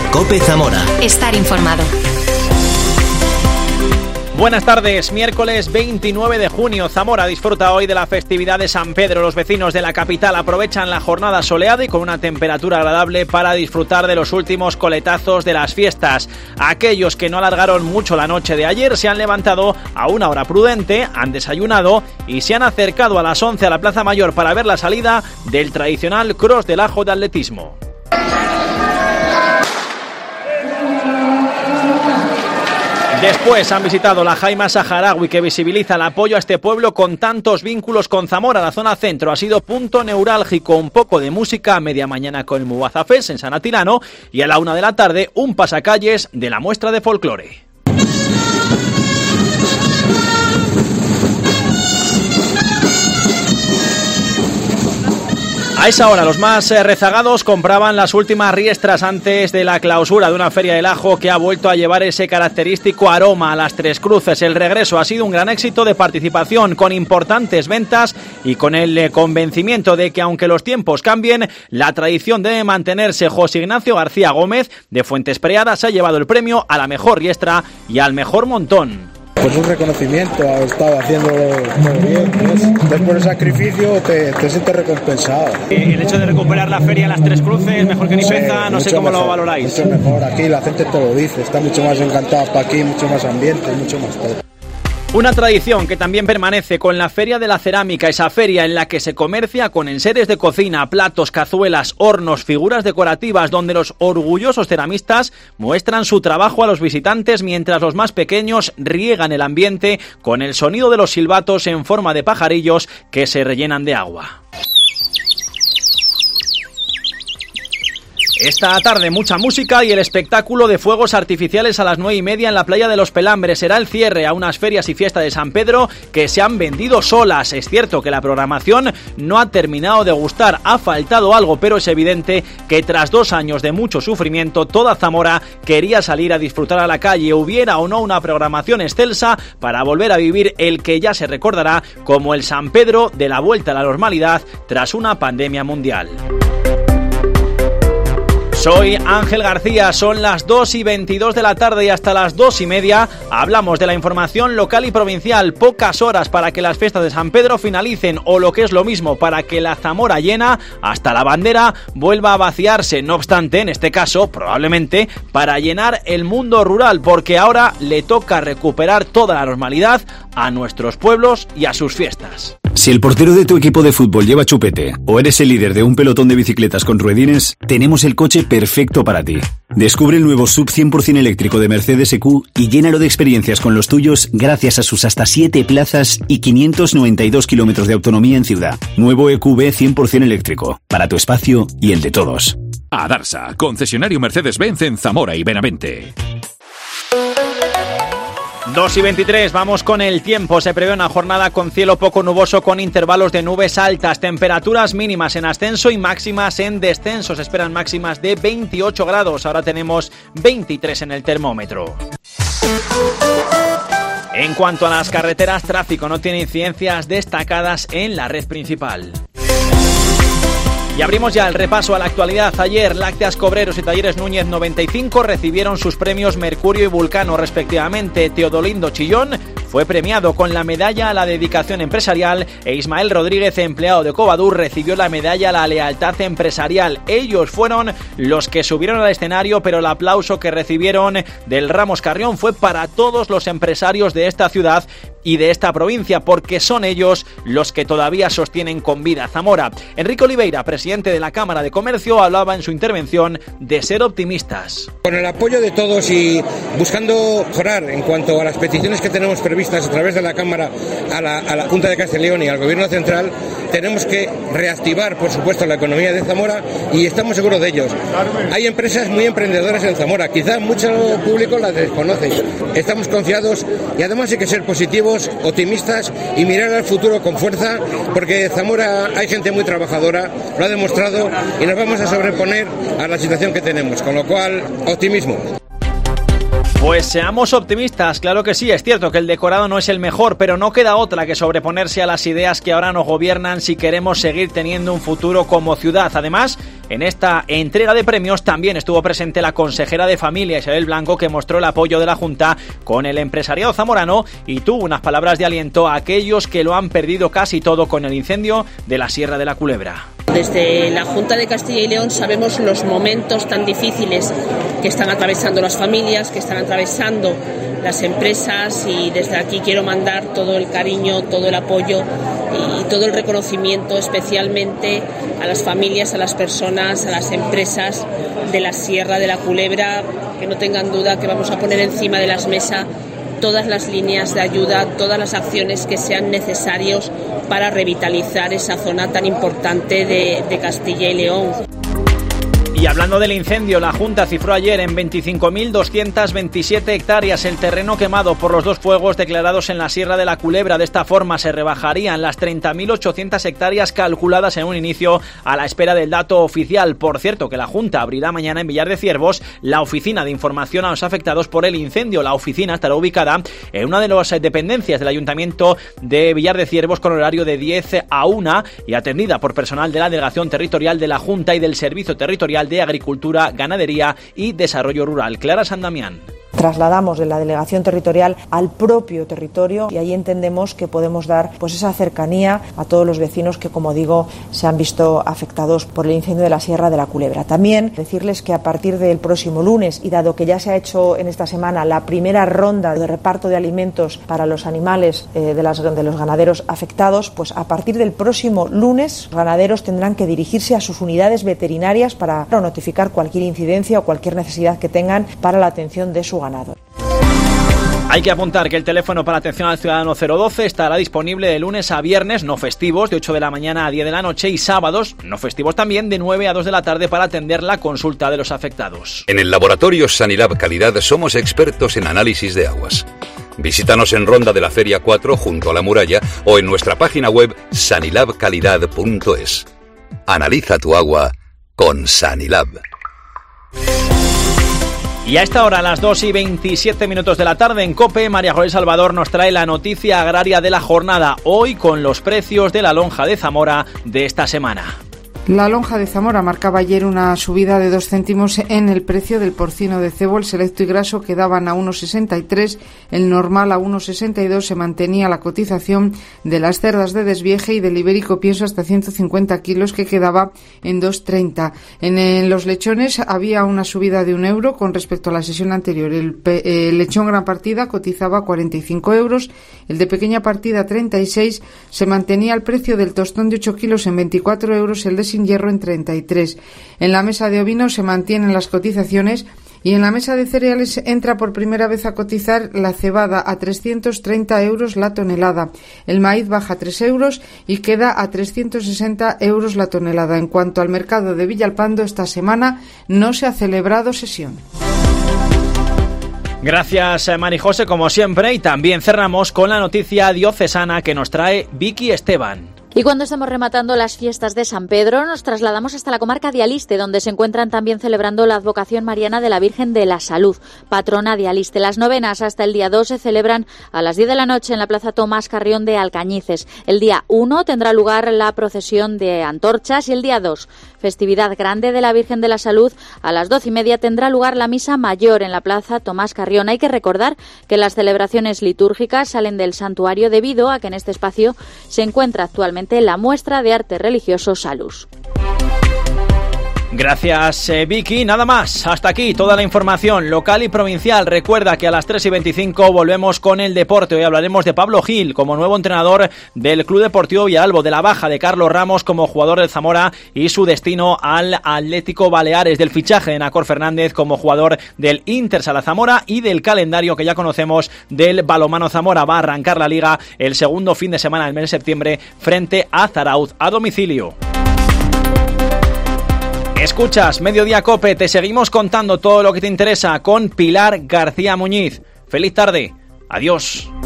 COPE Zamora. Estar informado. Buenas tardes, miércoles 29 de junio. Zamora disfruta hoy de la festividad de San Pedro. Los vecinos de la capital aprovechan la jornada soleada y con una temperatura agradable para disfrutar de los últimos coletazos de las fiestas. Aquellos que no alargaron mucho la noche de ayer se han levantado a una hora prudente, han desayunado y se han acercado a las 11 a la Plaza Mayor para ver la salida del tradicional Cross del Ajo de atletismo. Después han visitado la Jaima Saharaui, que visibiliza el apoyo a este pueblo con tantos vínculos con Zamora. La zona centro ha sido punto neurálgico, un poco de música a media mañana con el Muazafés en San Atilano y a la 1 de la tarde un pasacalles de la muestra de folclore. A esa hora los más rezagados compraban las últimas riestras antes de la clausura de una feria del ajo que ha vuelto a llevar ese característico aroma a las Tres Cruces. El regreso ha sido un gran éxito de participación, con importantes ventas y con el convencimiento de que aunque los tiempos cambien, la tradición debe mantenerse. José Ignacio García Gómez de Fuentes Preada se ha llevado el premio a la mejor riestra y al mejor montón. Pues un reconocimiento, ha estado haciéndolo muy bien, ¿ves? Después del sacrificio te sientes recompensado. El hecho de recuperar la feria de las Tres Cruces, mejor que ni peza, no sé cómo mejor, lo valoráis. Mucho mejor, aquí la gente te lo dice, está mucho más encantada para aquí, mucho más ambiente, mucho más todo. Una tradición que también permanece con la Feria de la Cerámica, esa feria en la que se comercia con enseres de cocina, platos, cazuelas, hornos, figuras decorativas, donde los orgullosos ceramistas muestran su trabajo a los visitantes mientras los más pequeños riegan el ambiente con el sonido de los silbatos en forma de pajarillos que se rellenan de agua. Esta tarde mucha música y el espectáculo de fuegos artificiales a las 9:30 en la playa de Los Pelambres. Será el cierre a unas ferias y fiestas de San Pedro que se han vendido solas. Es cierto que la programación no ha terminado de gustar, ha faltado algo, pero es evidente que tras 2 años de mucho sufrimiento, toda Zamora quería salir a disfrutar a la calle, hubiera o no una programación excelsa para volver a vivir el que ya se recordará como el San Pedro de la vuelta a la normalidad tras una pandemia mundial. Soy Ángel García, son las 2:22 de la tarde y hasta las 2:30 hablamos de la información local y provincial. Pocas horas para que las fiestas de San Pedro finalicen o, lo que es lo mismo, para que la Zamora llena hasta la bandera vuelva a vaciarse. No obstante, en este caso, probablemente para llenar el mundo rural, porque ahora le toca recuperar toda la normalidad a nuestros pueblos y a sus fiestas. Si el portero de tu equipo de fútbol lleva chupete o eres el líder de un pelotón de bicicletas con ruedines, tenemos el coche perfecto para ti. Descubre el nuevo SUV 100% eléctrico de Mercedes EQ y llénalo de experiencias con los tuyos gracias a sus hasta 7 plazas y 592 kilómetros de autonomía en ciudad. Nuevo EQB 100% eléctrico, para tu espacio y el de todos. Adarsa, concesionario Mercedes-Benz en Zamora y Benavente. 2:23, vamos con el tiempo. Se prevé una jornada con cielo poco nuboso con intervalos de nubes altas, temperaturas mínimas en ascenso y máximas en descenso. Se esperan máximas de 28 grados, ahora tenemos 23 en el termómetro. En cuanto a las carreteras, tráfico no tiene incidencias destacadas en la red principal. Y abrimos ya el repaso a la actualidad. Ayer, Lácteas Cobreros y Talleres Núñez 95 recibieron sus premios Mercurio y Vulcano respectivamente. Teodolindo Chillón fue premiado con la medalla a la dedicación empresarial e Ismael Rodríguez, empleado de Covadur, recibió la medalla a la lealtad empresarial. Ellos fueron los que subieron al escenario, pero el aplauso que recibieron del Ramos Carrión fue para todos los empresarios de esta ciudad y de esta provincia, porque son ellos los que todavía sostienen con vida Zamora. Enrique Oliveira, presidente de la Cámara de Comercio, hablaba en su intervención de ser optimistas. Con el apoyo de todos y buscando mejorar en cuanto a las peticiones que tenemos previstas a través de la Cámara a la Junta de Castilla y León y al Gobierno Central, tenemos que reactivar, por supuesto, la economía de Zamora y estamos seguros de ellos. Hay empresas muy emprendedoras en Zamora, quizás mucho público las desconoce. Estamos confiados y además hay que ser positivos, optimistas y mirar al futuro con fuerza, porque en Zamora hay gente muy trabajadora, lo ha demostrado y nos vamos a sobreponer a la situación que tenemos, con lo cual, optimismo. Pues seamos optimistas, claro que sí, es cierto que el decorado no es el mejor, pero no queda otra que sobreponerse a las ideas que ahora nos gobiernan si queremos seguir teniendo un futuro como ciudad. Además, en esta entrega de premios también estuvo presente la consejera de Familia, Isabel Blanco, que mostró el apoyo de la Junta con el empresariado zamorano y tuvo unas palabras de aliento a aquellos que lo han perdido casi todo con el incendio de la Sierra de la Culebra. Desde la Junta de Castilla y León sabemos los momentos tan difíciles que están atravesando las familias, que están atravesando las empresas, y desde aquí quiero mandar todo el cariño, todo el apoyo y todo el reconocimiento especialmente a las familias, a las personas, a las empresas de la Sierra de la Culebra, que no tengan duda que vamos a poner encima de las mesas todas las líneas de ayuda, todas las acciones que sean necesarios para revitalizar esa zona tan importante de Castilla y León. Y hablando del incendio, la Junta cifró ayer en 25.227 hectáreas el terreno quemado por los dos fuegos declarados en la Sierra de la Culebra. De esta forma se rebajarían las 30.800 hectáreas calculadas en un inicio, a la espera del dato oficial. Por cierto, que la Junta abrirá mañana en Villar de Ciervos la oficina de información a los afectados por el incendio. La oficina estará ubicada en una de las dependencias del Ayuntamiento de Villar de Ciervos, con horario de 10 a 1 y atendida por personal de la Delegación Territorial de la Junta y del Servicio Territorial de Agricultura, Ganadería y Desarrollo Rural. Clara San Damián. Trasladamos de la delegación territorial al propio territorio y ahí entendemos que podemos dar pues esa cercanía a todos los vecinos que, como digo, se han visto afectados por el incendio de la Sierra de la Culebra. También decirles que a partir del próximo lunes, y dado que ya se ha hecho en esta semana la primera ronda de reparto de alimentos para los animales de los ganaderos afectados, pues a partir del próximo lunes los ganaderos tendrán que dirigirse a sus unidades veterinarias para notificar cualquier incidencia o cualquier necesidad que tengan para la atención de su ganado. Hay que apuntar que el teléfono para atención al ciudadano 012 estará disponible de lunes a viernes, no festivos, de 8 de la mañana a 10 de la noche, y sábados, no festivos también, de 9 a 2 de la tarde, para atender la consulta de los afectados. En el laboratorio Sanilab Calidad somos expertos en análisis de aguas. Visítanos en Ronda de la Feria 4, junto a la muralla, o en nuestra página web sanilabcalidad.es. Analiza tu agua con Sanilab. Y a esta hora, a las 2:27 de la tarde, en COPE, María José Salvador nos trae la noticia agraria de la jornada, hoy con los precios de la lonja de Zamora de esta semana. La lonja de Zamora marcaba ayer una subida de 2 céntimos en el precio del porcino de cebo. El selecto y graso quedaban a 1,63, el normal a 1,62. Se mantenía la cotización de las cerdas de desvieje y del ibérico pienso hasta 150 kilos, que quedaba en 2,30. En los lechones había una subida de €1 con respecto a la sesión anterior. El lechón gran partida cotizaba 45 euros, el de pequeña partida 36. Se mantenía el precio del tostón de 8 kilos en 24 euros, el de sin hierro en 33. En la mesa de ovinos se mantienen las cotizaciones, y en la mesa de cereales entra por primera vez a cotizar la cebada a 330 euros la tonelada. El maíz baja 3 euros y queda a 360 euros la tonelada. En cuanto al mercado de Villalpando, esta semana no se ha celebrado sesión. Gracias, Marijose, como siempre, y también cerramos con la noticia diocesana que nos trae Vicky Esteban. Y cuando estamos rematando las fiestas de San Pedro, nos trasladamos hasta la comarca de Aliste, donde se encuentran también celebrando la advocación mariana de la Virgen de la Salud, patrona de Aliste. Las novenas hasta el día 2 se celebran a las 10 de la noche en la Plaza Tomás Carrión de Alcañices. El día 1 tendrá lugar la procesión de antorchas, y el día 2, festividad grande de la Virgen de la Salud, a las 12:30 tendrá lugar la misa mayor en la Plaza Tomás Carrión. Hay que recordar que las celebraciones litúrgicas salen del santuario debido a que en este espacio se encuentra actualmente la muestra de arte religioso Salus. Gracias, Vicky. Nada más. Hasta aquí toda la información local y provincial. Recuerda que a las 3:25 volvemos con el deporte. Hoy hablaremos de Pablo Gil como nuevo entrenador del Club Deportivo Villalbo, de la baja de Carlos Ramos como jugador del Zamora y su destino al Atlético Baleares, del fichaje de Nacor Fernández como jugador del Inter Sala Zamora y del calendario que ya conocemos del Balonmano Zamora. Va a arrancar la Liga el segundo fin de semana del mes de septiembre frente a Zarauz a domicilio. Escuchas Mediodía COPE, te seguimos contando todo lo que te interesa con Pilar García Muñiz. Feliz tarde, adiós.